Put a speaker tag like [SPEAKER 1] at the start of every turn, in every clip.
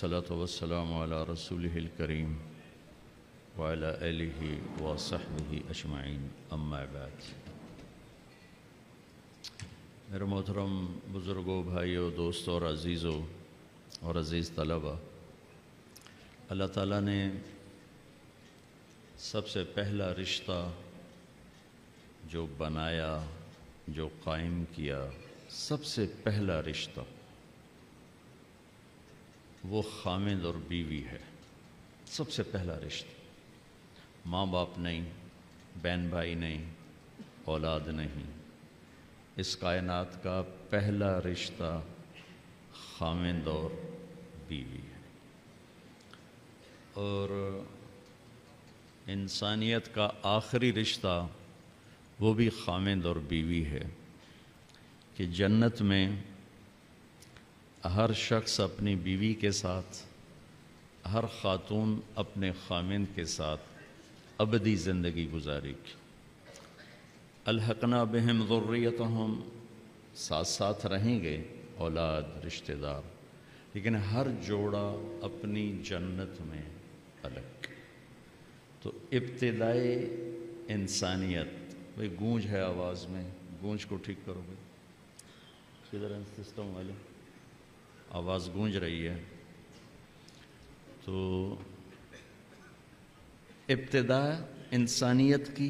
[SPEAKER 1] والصلاة والسلام على رسوله الكريم وعلى آله وصحبه أجمعين أما بعد۔ میرے محترم بزرگوں، بھائیوں، دوستوں اور عزیزوں اور عزیز طلبہ، اللہ تعالیٰ نے سب سے پہلا رشتہ جو بنایا، جو قائم کیا، سب سے پہلا رشتہ وہ خامند اور بیوی ہے۔ سب سے پہلا رشتہ، ماں باپ نہیں، بہن بھائی نہیں، اولاد نہیں، اس کائنات کا پہلا رشتہ خامند اور بیوی ہے۔ اور انسانیت کا آخری رشتہ وہ بھی خامند اور بیوی ہے کہ جنت میں ہر شخص اپنی بیوی کے ساتھ، ہر خاتون اپنے خامند کے ساتھ ابدی زندگی گزارے گی۔ الحقنا بہم ذریتہم، ساتھ ساتھ رہیں گے اولاد، رشتہ دار، لیکن ہر جوڑا اپنی جنت میں الگ۔ تو ابتدائے انسانیت، بھئی گونج ہے آواز میں، گونج کو ٹھیک کرو گے کدھر ہے سسٹم والے؟ آواز گونج رہی ہے۔ تو ابتدا انسانیت کی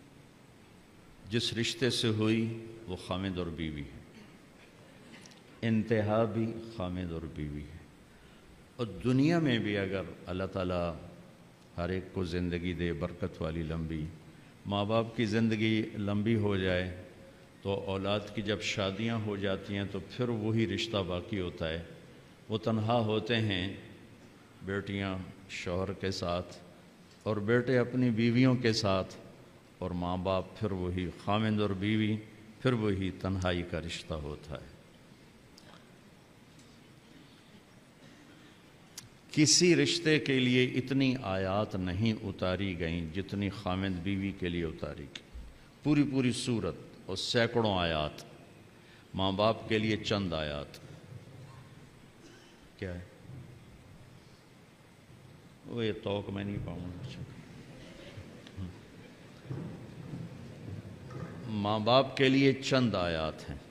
[SPEAKER 1] جس رشتے سے ہوئی وہ خامند اور بیوی ہے، انتہا بھی خامند اور بیوی ہے۔ اور دنیا میں بھی اگر اللہ تعالیٰ ہر ایک کو زندگی دے برکت والی لمبی، ماں باپ کی زندگی لمبی ہو جائے تو اولاد کی جب شادیاں ہو جاتی ہیں تو پھر وہی رشتہ باقی ہوتا ہے۔ وہ تنہا ہوتے ہیں، بیٹیاں شوہر کے ساتھ اور بیٹے اپنی بیویوں کے ساتھ، اور ماں باپ پھر وہی خامند اور بیوی، پھر وہی تنہائی کا رشتہ ہوتا ہے۔ کسی رشتے کے لیے اتنی آیات نہیں اتاری گئیں جتنی خامند بیوی کے لیے اتاری گئی۔ پوری پوری سورت اور سینکڑوں آیات، ماں باپ کے لیے چند آیات۔ کیا ہے وہ؟ یہ توق میں نہیں پاؤں گا۔ ماں باپ کے لیے چند آیات ہیں،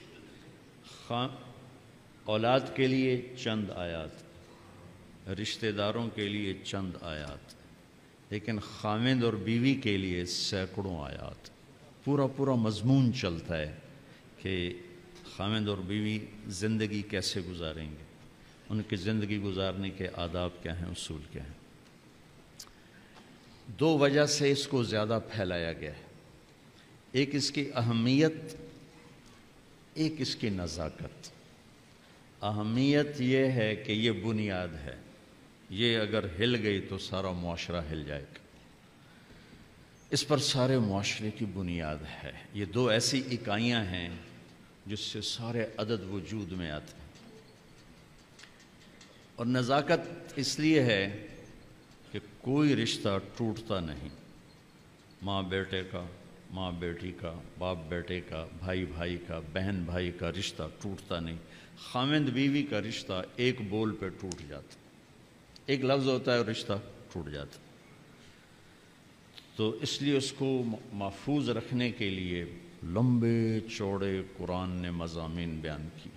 [SPEAKER 1] اولاد کے لیے چند آیات، رشتہ داروں کے لیے چند آیات، لیکن خامند اور بیوی کے لیے سینکڑوں آیات۔ پورا پورا مضمون چلتا ہے کہ خامند اور بیوی زندگی کیسے گزاریں گے، ان کی زندگی گزارنے کے آداب کیا ہیں، اصول کیا ہیں۔ دو وجہ سے اس کو زیادہ پھیلایا گیا ہے، ایک اس کی اہمیت، ایک اس کی نزاکت۔ اہمیت یہ ہے کہ یہ بنیاد ہے، یہ اگر ہل گئی تو سارا معاشرہ ہل جائے گا، اس پر سارے معاشرے کی بنیاد ہے۔ یہ دو ایسی اکائیاں ہیں جس سے سارے عدد وجود میں آتے ہیں۔ اور نزاکت اس لیے ہے کہ کوئی رشتہ ٹوٹتا نہیں، ماں بیٹے کا، ماں بیٹی کا، باپ بیٹے کا، بھائی بھائی کا، بہن بھائی کا رشتہ ٹوٹتا نہیں۔ خامند بیوی کا رشتہ ایک بول پہ ٹوٹ جاتا، ایک لفظ ہوتا ہے اور رشتہ ٹوٹ جاتا۔ تو اس لیے اس کو محفوظ رکھنے کے لیے لمبے چوڑے قرآن نے مضامین بیان کیے۔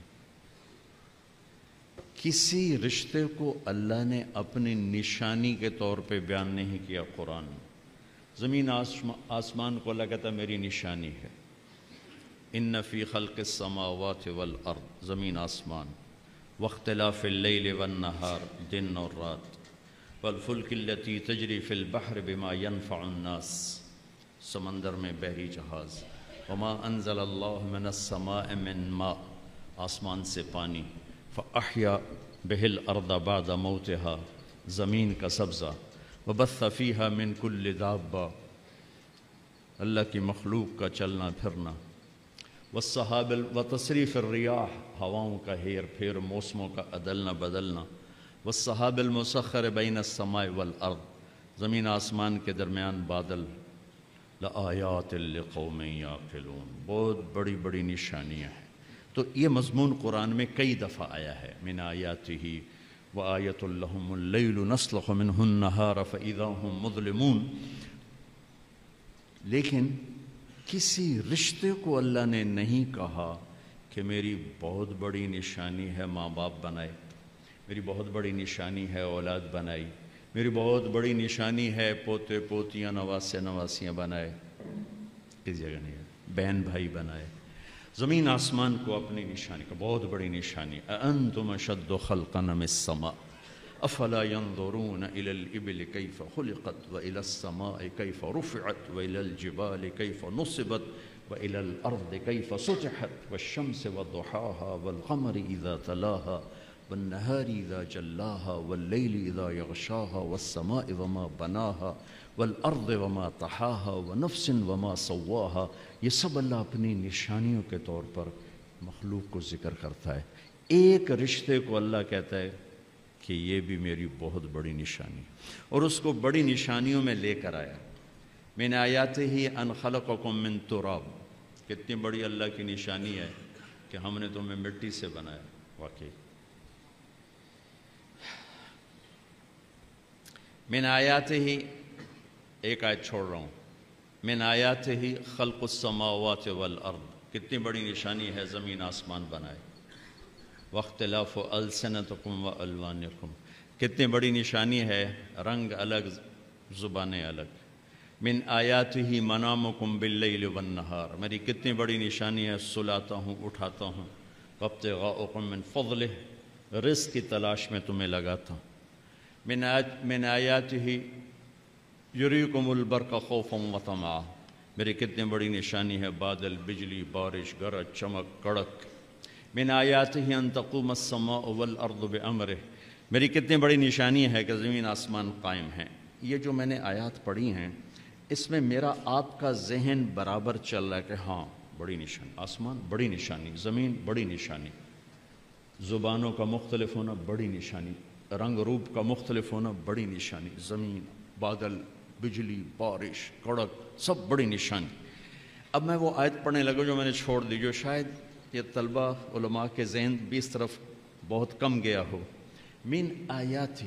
[SPEAKER 1] کسی رشتے کو اللہ نے اپنی نشانی کے طور پہ بیان نہیں کیا قرآن میں۔ زمین آسمان کو اللہ کہتا ہے میری نشانی ہے۔ ان فی خلق السماوات والارض، زمین آسمان، واختلاف اللیل والنہار، دن اور رات، والفلک التی تجری فی البحر بما ینفع الناس، سمندر میں بحری جہاز، وما انزل اللہ من السماء من ماء، آسمان سے پانی، فاحیا بہ الارض بعد موتها، زمین کا سبزہ، وبث فیہا من کل دابہ، اللہ کی مخلوق کا چلنا پھرنا، والسحاب وتصریف الریاح، ہواؤں کا ہیر پھیر، موسموں کا عدلنا بدلنا، والسحاب المسخر بین السماء والارض، زمین آسمان کے درمیان بادل، لآیات لقوم یعقلون، بہت بڑی بڑی نشانیاں ہیں۔ تو یہ مضمون قرآن میں کئی دفعہ آیا ہے، من آیاتہ وآیۃ لہم اللیل نسلخ منہ النہار فإذا ہم مظلمون۔ لیکن کسی رشتے کو اللہ نے نہیں کہا کہ میری بہت بڑی نشانی ہے ماں باپ بنائے، میری بہت بڑی نشانی ہے اولاد بنائی، میری بہت بڑی نشانی ہے پوتے پوتیاں نواسے نواسیاں بنائے، اس جگہ نہیں ہے، بہن بھائی بنائے۔ زمین آسمان کو اپنی نشانی کا بہت بڑی نشانی، اَأَنتُمْ أَشَدُّ خَلْقًا مِنَ السَّمَاءِ أَفَلَا يَنظُرُونَ إِلَى الْإِبِلِ كَيْفَ خُلِقَتْ وَإِلَى السَّمَاءِ كَيْفَ رُفِعَتْ وَإِلَى الْجِبَالِ كَيْفَ نُصِبَتْ وَإِلَى الْأَرْضِ كَيْفَ سُطِحَتْ وَالشَّمْسِ وَضُحَاهَا وَالْقَمَرِ إِذَا تَلَاهَا وَالنَّهَارِ إِذَا جَلَّاهَا وَاللَّيْلِ إِذَا يَغْشَاهَا وَالسَّمَاءِ وَمَا بَنَاهَا وَالْأَرْضِ وَمَا طَحَاهَا وَنَفْسٍ وَمَا سَوَّاهَا۔ یہ سب اللہ اپنی نشانیوں کے طور پر مخلوق کو ذکر کرتا ہے۔ ایک رشتے کو اللہ کہتا ہے کہ یہ بھی میری بہت بڑی نشانی، اور اس کو بڑی نشانیوں میں لے کر آیا۔ من آیاتہ ان خلقکم من تراب، کتنی بڑی اللہ کی نشانی ہے کہ ہم نے تمہیں مٹی سے بنایا۔ واقعی من آیاتہ، ایک آیت چھوڑ رہا ہوں، من آیاتہ خلق السماوات والارض، کتنی بڑی نشانی ہے زمین آسمان بنائے۔ واختلاف السنتکم والوانکم، کتنی بڑی نشانی ہے رنگ الگ زبانیں الگ۔ من آیاتہ منامکم باللیل والنہار، میری کتنی بڑی نشانی ہے سلاتا ہوں اٹھاتا ہوں۔ وابتغاؤکم من فضلہ، رزق کی تلاش میں تمہیں لگاتا ہوں۔ من آیاتہ یریکم البرق خوفا وطمعا، میری کتنی بڑی نشانی ہے بادل، بجلی، بارش، گرج، چمک، کڑک۔ من آیاتہ ان تقوم السماء والارض بامرہ، میری کتنی بڑی نشانی ہے کہ زمین آسمان قائم ہیں۔ یہ جو میں نے آیات پڑھی ہیں اس میں میرا آپ کا ذہن برابر چل رہا ہے کہ ہاں بڑی نشانی، آسمان بڑی نشانی، زمین بڑی نشانی، زبانوں کا مختلف ہونا بڑی نشانی، رنگ روپ کا مختلف ہونا بڑی نشانی، زمین، بادل، بجلی، بارش، کڑک، سب بڑی نشانی۔ اب میں وہ آیت پڑھنے لگا جو میں نے چھوڑ دی، جو شاید یہ طلبہ علماء کے ذہن بھی اس طرف بہت کم گیا ہو۔ من آیاتہ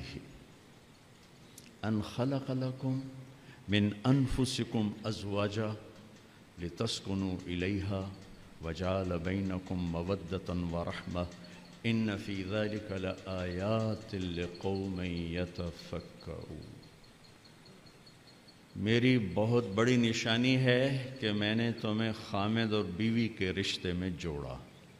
[SPEAKER 1] ان خلق لکم من انفسکم ازواجا لتسکنوا الیہا وجعل بینکم مودۃ ورحمہ ان فی ذلک لآیات لقوم یتفکرون۔ میری بہت بڑی نشانی ہے کہ میں نے تمہیں خامد اور بیوی کے رشتے میں جوڑا،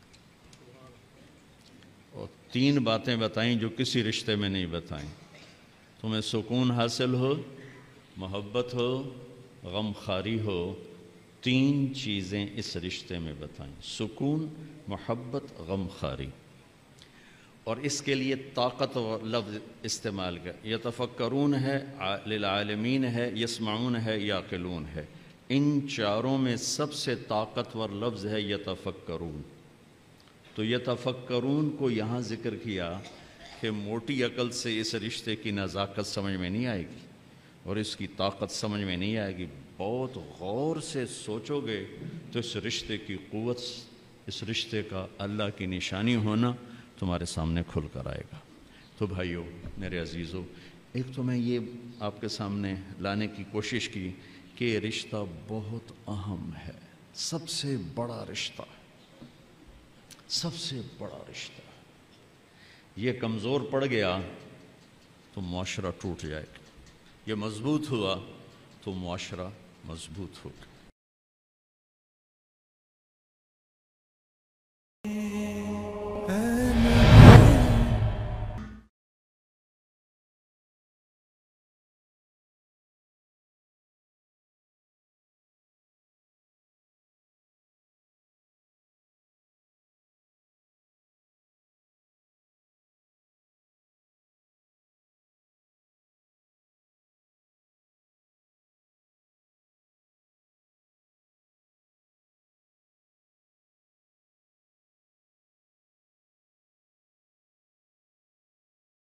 [SPEAKER 1] اور تین باتیں بتائیں جو کسی رشتے میں نہیں بتائیں۔ تمہیں سکون حاصل ہو، محبت ہو، غم خاری ہو، تین چیزیں اس رشتے میں بتائیں، سکون، محبت، غم خاری۔ اور اس کے لیے طاقت اور لفظ استعمال کر، یتفکرون ہے، للعالمین ہے، یسمعون ہے، یعقلون ہے۔ ان چاروں میں سب سے طاقتور لفظ ہے یتفکرون۔ تو یتفکرون کو یہاں ذکر کیا کہ موٹی عقل سے اس رشتے کی نزاکت سمجھ میں نہیں آئے گی اور اس کی طاقت سمجھ میں نہیں آئے گی، بہت غور سے سوچو گے تو اس رشتے کی قوت، اس رشتے کا اللہ کی نشانی ہونا تمہارے سامنے کھل کر آئے گا۔ تو بھائیو، میرے عزیزو، ایک تو میں یہ آپ کے سامنے لانے کی کوشش کی کہ یہ رشتہ بہت اہم ہے، سب سے بڑا رشتہ، سب سے بڑا رشتہ۔ یہ کمزور پڑ گیا تو معاشرہ ٹوٹ جائے گا، یہ مضبوط ہوا تو معاشرہ مضبوط ہوگا۔